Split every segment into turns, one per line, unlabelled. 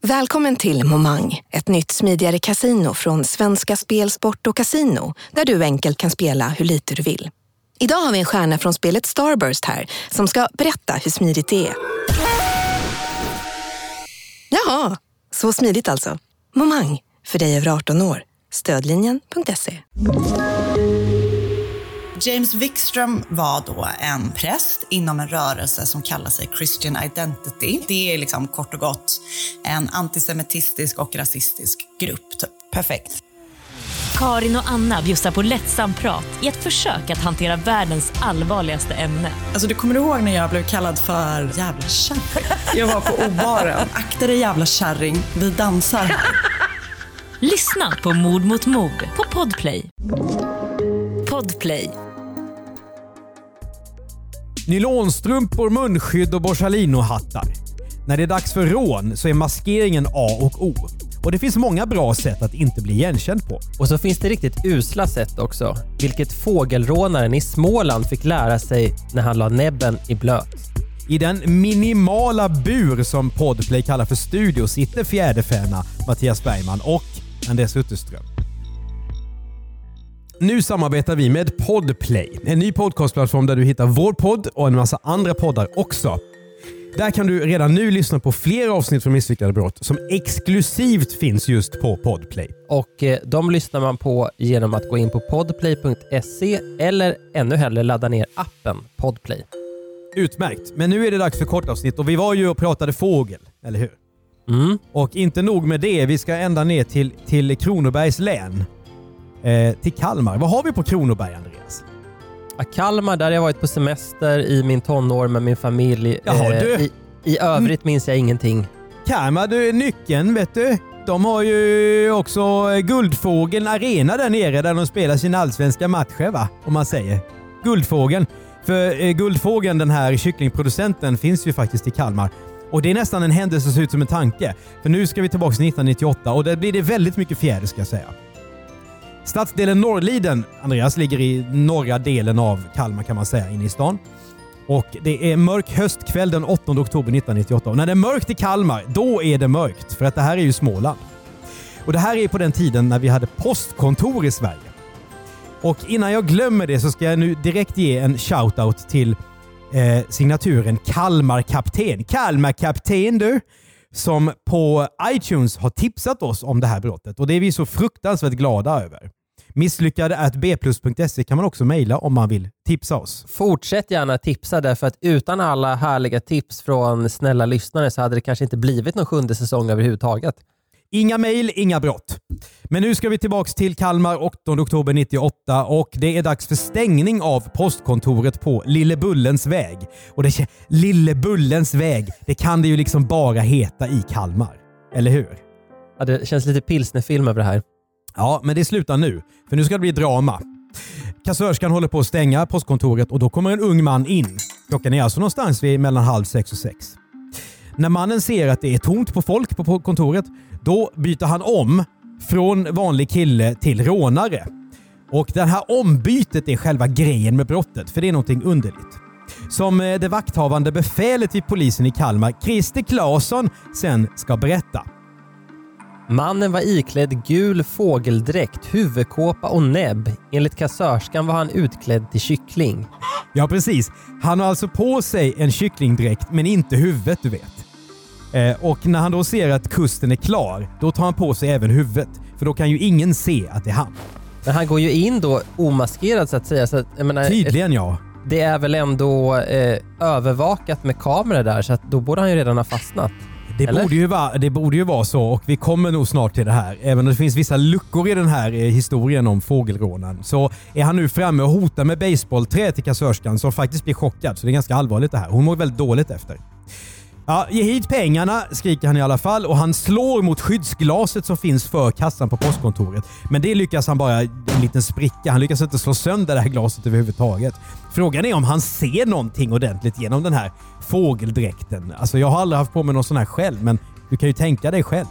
Välkommen till Momang, ett nytt smidigare casino från Svenska Spel, Sport och Casino, där du enkelt kan spela hur lite du vill. Idag har vi en stjärna från spelet Starburst här som ska berätta hur smidigt det är. Jaha, så smidigt alltså. Momang, för dig över 18 år. Stödlinjen.se.
James Wikström var då en präst inom en rörelse som kallar sig Christian Identity. Det är liksom kort och gott en antisemitistisk och rasistisk grupp. Typ. Perfekt.
Karin och Anna bjussar på lättsam prat i ett försök att hantera världens allvarligaste ämne.
Alltså du kommer ihåg när jag blev kallad för jävla kärring? Jag var på obaren. Akta dig jävla kärring, vi dansar.
Lyssna på Mord mot mord på Podplay. Podplay.
Nylonstrumpor, munskydd och Borsalino-hattar. När det är dags för rån så är maskeringen A och O. Och det finns många bra sätt att inte bli igenkänd på.
Och så finns det riktigt usla sätt också. Vilket fågelrånaren i Småland fick lära sig när han la näbben i blöt.
I den minimala bur som Podplay kallar för studio sitter fjäderfäna Mattias Bergman och Andreas Utterström. Nu samarbetar vi med Podplay, en ny podcastplattform där du hittar vår podd och en massa andra poddar också. Där kan du redan nu lyssna på fler avsnitt från Misslyckade brott som exklusivt finns just på Podplay.
Och de lyssnar man på genom att gå in på podplay.se eller ännu hellre ladda ner appen Podplay.
Utmärkt, men nu är det dags för kortavsnitt och vi var ju och pratade fågel, eller hur?
Mm.
Och inte nog med det, vi ska ända ner till Kronobergs län. Till Kalmar. Vad har vi på Kronoberg, Andreas?
Kalmar, där jag varit på semester i min tonår med min familj. I övrigt minns jag ingenting.
Kalmar, du är nyckeln, vet du. De har ju också Guldfågeln Arena där nere där de spelar sina allsvenska matcher, va? Om man säger. Guldfågeln. För Guldfågeln, den här kycklingproducenten, finns ju faktiskt i Kalmar. Och det är nästan en händelse som ser ut som en tanke. För nu ska vi tillbaka till 1998 och där blir det väldigt mycket fjäder, ska jag säga. Stadsdelen Norrliden, Andreas, ligger i norra delen av Kalmar kan man säga, inne i stan. Och det är mörk höstkväll den 8 oktober 1998. Och när det är mörkt i Kalmar, då är det mörkt. För att det här är ju Småland. Och det här är på den tiden när vi hade postkontor i Sverige. Och innan jag glömmer det så ska jag nu direkt ge en shoutout till signaturen Kalmar-kapten. Kalmar-kapten, du! Som på iTunes har tipsat oss om det här brottet. Och det är vi så fruktansvärt glada över. Misslyckade@bplus.se kan man också mejla om man vill tipsa oss.
Fortsätt gärna tipsa, därför att utan alla härliga tips från snälla lyssnare så hade det kanske inte blivit någon 7:e säsong överhuvudtaget.
Inga mejl, inga brott. Men nu ska vi tillbaka till Kalmar 8 oktober 98 och det är dags för stängning av postkontoret på Lillebullens väg. Och det Lillebullens väg, det kan det ju liksom bara heta i Kalmar. Eller hur?
Ja, det känns lite pilsnerfilm över det här.
Ja, men det slutar nu. För nu ska det bli drama. Kassörskan håller på att stänga postkontoret och då kommer en ung man in. Klockan är alltså någonstans vid mellan 5:30 och 6. När mannen ser att det är tomt på folk på kontoret, då byter han om från vanlig kille till rånare. Och det här ombytet är själva grejen med brottet, för det är någonting underligt. Som det vakthavande befälet vid polisen i Kalmar, Christer Claesson, sen ska berätta.
Mannen var iklädd gul fågeldräkt, huvudkåpa och näbb. Enligt kassörskan var han utklädd till kyckling.
Ja, precis. Han har alltså på sig en kycklingdräkt, men inte huvudet, du vet. Och när han då ser att kusten är klar, då tar han på sig även huvudet. För då kan ju ingen se att det är han.
Men han går ju in då omaskerad så att säga. Så att, jag menar,
tydligen, ja.
Det är väl ändå övervakat med kameror där, så att då borde han ju redan ha fastnat.
Det borde ju vara så, och vi kommer nog snart till det här. Även om det finns vissa luckor i den här historien om fågelrånen, så är han nu framme och hotar med baseballträ till kassörskan som faktiskt blir chockad. Så det är ganska allvarligt det här. Hon mår väldigt dåligt efter. Ja, ge hit pengarna, skriker han i alla fall, och han slår mot skyddsglaset som finns för kassan på postkontoret. Men det lyckas han bara en liten spricka. Han lyckas inte slå sönder det här glaset överhuvudtaget. Frågan är om han ser någonting ordentligt genom den här fågeldräkten. Alltså jag har aldrig haft på mig någon sån här själv, men du kan ju tänka dig själv.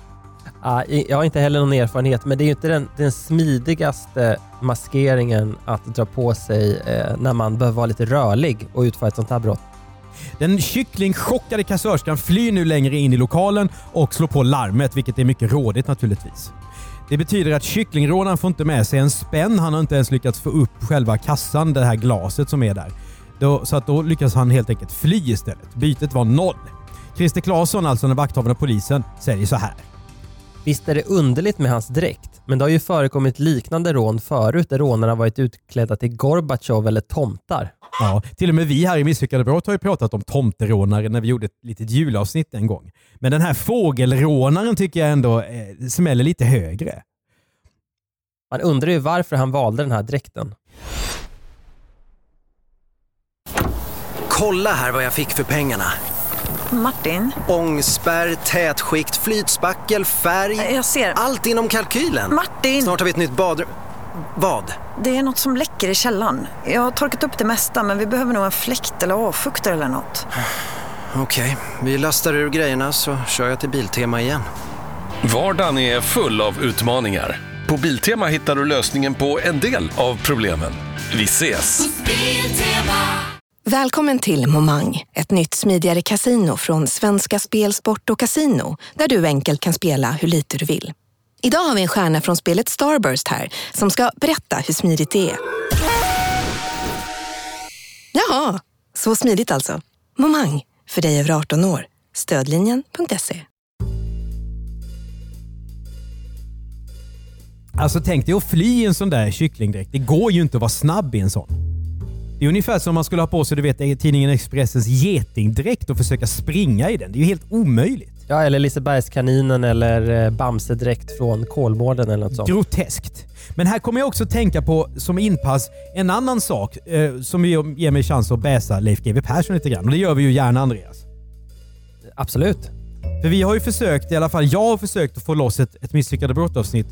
Jag har inte heller någon erfarenhet, men det är ju inte den smidigaste maskeringen att dra på sig när man behöver vara lite rörlig och utföra ett sånt här brott.
Den kycklingchockade kassörskan flyr nu längre in i lokalen och slår på larmet, vilket är mycket rådigt naturligtvis. Det betyder att kycklingrånaren får inte med sig en spänn. Han har inte ens lyckats få upp själva kassan, det här glaset som är där. Så att då lyckas han helt enkelt fly istället. Bytet var 0. Christer Claesson, alltså den vakthavande polisen, säger så här.
Visst är det underligt med hans dräkt, men det har ju förekommit liknande rån förut där rånarna varit utklädda till Gorbachev eller tomtar.
Ja, till och med vi här i Misslyckade brott har ju pratat om tomterånare när vi gjorde ett litet julavsnitt en gång. Men den här fågelrånaren tycker jag ändå smäller lite högre.
Man undrar ju varför han valde den här dräkten.
Kolla här vad jag fick för pengarna.
Martin?
Ångspärr, tätskikt, flytspackel, färg.
Jag ser.
Allt inom kalkylen.
Martin!
Snart har vi ett nytt badrum. Vad?
Det är något som läcker i källaren. Jag har torkat upp det mesta, men vi behöver nog en fläkt eller avfuktare eller något.
Okej, vi lastar ur grejerna så kör jag till Biltema igen.
Vardagen är full av utmaningar. På Biltema hittar du lösningen på en del av problemen. Vi ses!
Välkommen till Momang, ett nytt smidigare kasino från Svenska Spel, Sport och Casino, där du enkelt kan spela hur lite du vill. Idag har vi en stjärna från spelet Starburst här som ska berätta hur smidigt det är. Jaha, så smidigt alltså. Momang, för dig över 18 år. Stödlinjen.se.
Alltså tänk dig att fly i en sån där kycklingdräkt. Det går ju inte att vara snabb i en sån. Det är ungefär som man skulle ha på sig, du vet, tidningen Expressens getingdräkt och försöka springa i den. Det är ju helt omöjligt.
Ja, eller Lisebergskaninen eller Bamsedräkt från Kolmården eller något sånt.
Groteskt. Men här kommer jag också tänka på som inpass en annan sak som ger mig chans att bäsa Leif GW Persson lite grann. Och det gör vi ju gärna, Andreas.
Absolut.
För vi har ju försökt, i alla fall jag har försökt att få loss ett misslyckade brottavsnitt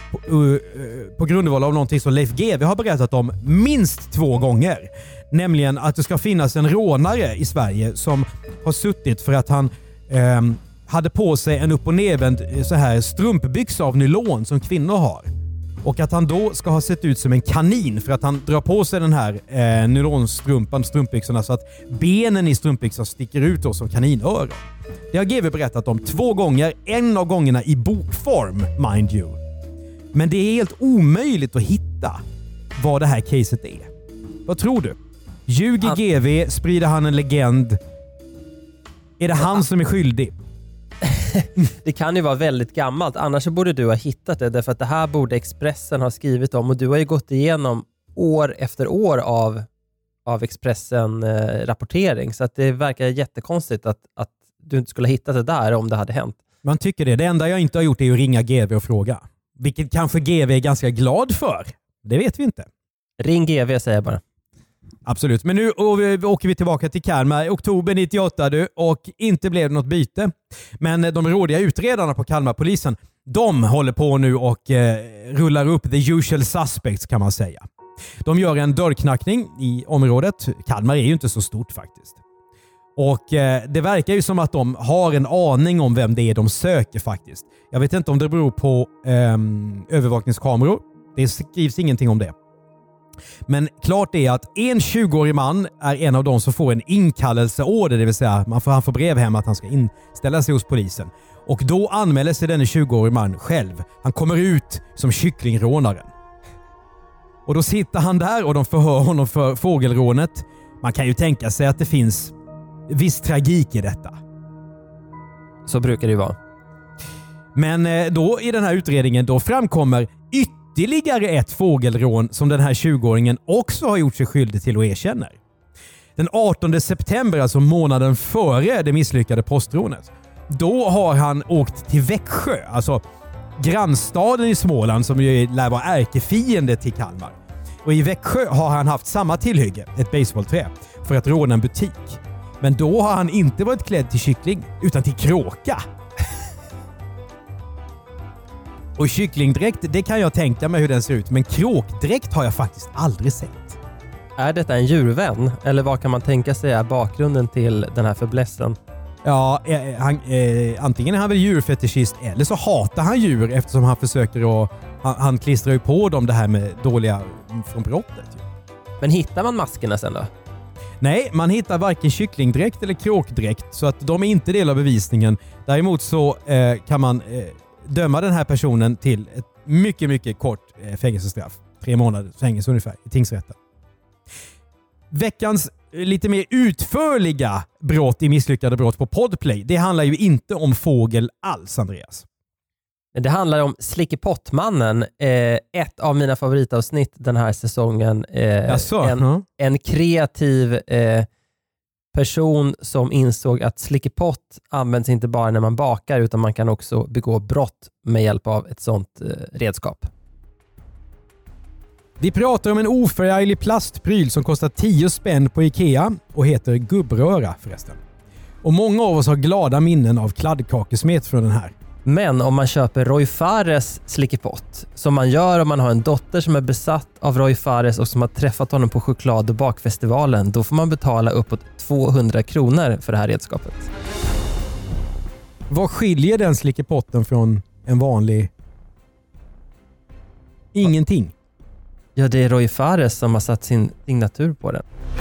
på grundval av någonting som Leif GW har berättat om minst 2 gånger. Nämligen att det ska finnas en rånare i Sverige som har suttit för att han hade på sig en upp- och nedvänd så här strumpbyxa av nylon som kvinnor har. Och att han då ska ha sett ut som en kanin för att han drar på sig den här nylonstrumpbyxorna så att benen i strumpbyxan sticker ut då som kaninöron. Det har GW berättat om 2 gånger, en av gångerna i bokform, mind you. Men det är helt omöjligt att hitta vad det här caset är. Vad tror du? Ljuger GW, sprider han en legend? Är det han som är skyldig?
Det kan ju vara väldigt gammalt, annars borde du ha hittat det, därför att det här borde Expressen ha skrivit om och du har ju gått igenom år efter år av Expressen-rapportering, så att det verkar jättekonstigt att du inte skulle ha hittat det där om det hade hänt. Man tycker det. Det enda jag inte har gjort är att ringa GW och fråga. Vilket kanske GW är ganska glad för. Det vet vi inte. Ring GW säger jag bara. Absolut. Men nu åker vi tillbaka till Kalmar. Oktober 98 och inte blev det något byte. Men de rådiga utredarna på Kalmarpolisen, de håller på nu och rullar upp the usual suspects kan man säga. De gör en dörrknackning i området. Kalmar är ju inte så stort faktiskt. Och det verkar ju som att de har en aning om vem det är de söker faktiskt. Jag vet inte om det beror på övervakningskameror. Det skrivs ingenting om det. Men klart är att en 20-årig man är en av de som får en inkallelseorder, det vill säga han får brev hem att han ska inställa sig hos polisen. Och då anmäler sig den 20-årig man själv. Han kommer ut som kycklingrånaren. Och då sitter han där och de förhör honom för fågelrånet. Man kan ju tänka sig att det finns viss tragik i detta. Så brukar det ju vara. Men då i den här utredningen då framkommer ytterligare ett fågelrån som den här 20-åringen också har gjort sig skyldig till och erkänner. Den 18 september, alltså månaden före det misslyckade postrånet, då har han åkt till Växjö, alltså grannstaden i Småland som ju lär vara ärkefiende till Kalmar. Och i Växjö har han haft samma tillhygge, ett baseballträ, för att råna en butik. Men då har han inte varit klädd till kyckling, utan till kråka. Och kycklingdräkt, det kan jag tänka mig hur den ser ut. Men kråkdräkt har jag faktiskt aldrig sett. Är detta en djurvän? Eller vad kan man tänka sig är bakgrunden till den här förblässen? Ja, antingen är han väl djurfetischist eller så hatar han djur eftersom han försöker att... Han klistrar ju på dem det här med dåliga från brottet. Men hittar man maskerna sen då?
Nej, man hittar varken kycklingdräkt eller kråkdräkt, så att de är inte del av bevisningen. Däremot så kan man döma den här personen till ett mycket, mycket kort fängelsestraff. 3 månader fängelse ungefär i tingsrätten. Veckans lite mer utförliga brott i misslyckade brott på Podplay, det handlar ju inte om fågel alls, Andreas.
Det handlar om Slickepottmannen, ett av mina favoritavsnitt den här säsongen. En kreativ person som insåg att slickepott används inte bara när man bakar, utan man kan också begå brott med hjälp av ett sånt redskap.
Vi pratar om en oförarglig plastpryl som kostar 10 spänn på Ikea och heter gubbröra förresten. Och många av oss har glada minnen av kladdkakesmet från den här.
Men om man köper Roy Fares slickepott, som man gör om man har en dotter som är besatt av Roy Fares och som har träffat honom på choklad- och bakfestivalen, då får man betala uppåt 200 kronor för det här redskapet.
Vad skiljer den slickepotten från en vanlig? Ingenting.
Ja, det är Roy Fares som har satt sin signatur på den.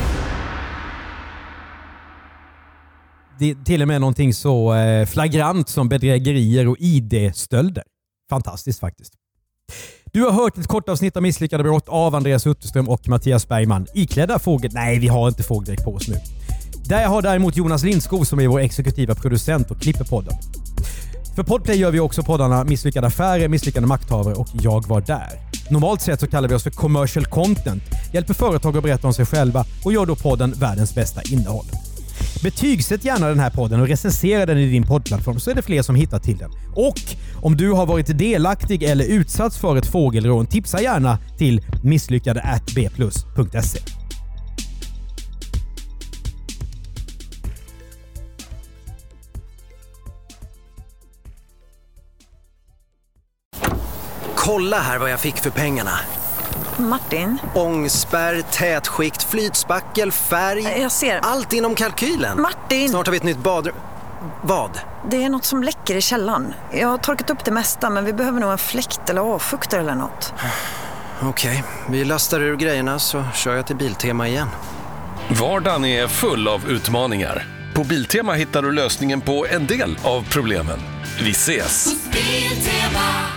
Det är till och med någonting så flagrant som bedrägerier och ID-stölder. Fantastiskt faktiskt. Du har hört ett kort avsnitt av misslyckade brott av Andreas Utterström och Mattias Bergman. Iklädda fågel? Nej, vi har inte fågeldräkt på oss nu. Där har däremot Jonas Lindskog som är vår exekutiva producent och klipper podden. För Podplay gör vi också poddarna Misslyckade affärer, Misslyckade makthavare och Jag var där. Normalt sett så kallar vi oss för commercial content. Hjälper företag att berätta om sig själva och gör då podden världens bästa innehåll. Betygsätt gärna den här podden och recensera den i din poddplattform så är det fler som hittar till den. Och om du har varit delaktig eller utsatts för ett fågelrån, tipsa gärna till misslyckade@bplus.se.
Kolla här vad jag fick för pengarna.
Martin?
Ångspärr, tätskikt, flytspackel, färg.
Jag ser.
Allt inom kalkylen.
Martin!
Snart har vi ett nytt badrum. Vad?
Det är något som läcker i källaren. Jag har torkat upp det mesta, men vi behöver nog en fläkt eller avfuktare eller något.
Okej, vi lastar ur grejerna så kör jag till Biltema igen.
Vardagen är full av utmaningar. På Biltema hittar du lösningen på en del av problemen. Vi ses!
Biltema.